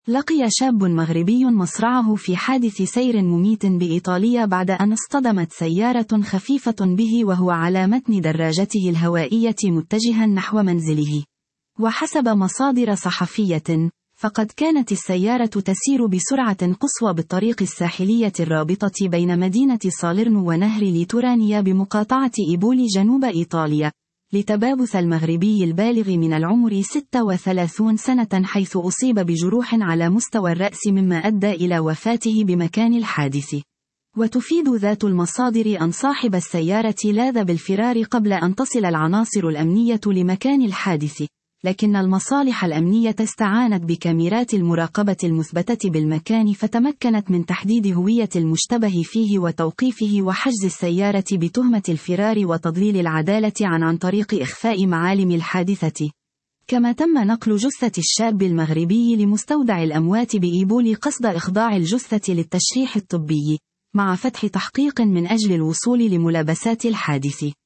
لقي شاب مغربي مصرعه في حادث سير مميت بإيطاليا بعد أن اصطدمت سيارة خفيفة به وهو على متن دراجته الهوائية متجها نحو منزله. وحسب مصادر صحفية، فقد كانت السيارة تسير بسرعة قصوى بالطريق الساحلية الرابطة بين مدينة ساليرنو ونهر ليتورانيا بمقاطعة إيبولي جنوب إيطاليا، لتبابث المغربي البالغ من العمر 36 سنة حيث أصيب بجروح على مستوى الرأس مما أدى إلى وفاته بمكان الحادث. وتفيد ذات المصادر أن صاحب السيارة لاذ بالفرار قبل أن تصل العناصر الأمنية لمكان الحادث، لكن المصالح الأمنية استعانت بكاميرات المراقبة المثبتة بالمكان فتمكنت من تحديد هوية المشتبه فيه وتوقيفه وحجز السيارة بتهمة الفرار وتضليل العدالة عن طريق إخفاء معالم الحادثة. كما تم نقل جثة الشاب المغربي لمستودع الأموات بإيبولي قصد إخضاع الجثة للتشريح الطبي، مع فتح تحقيق من أجل الوصول لملابسات الحادث.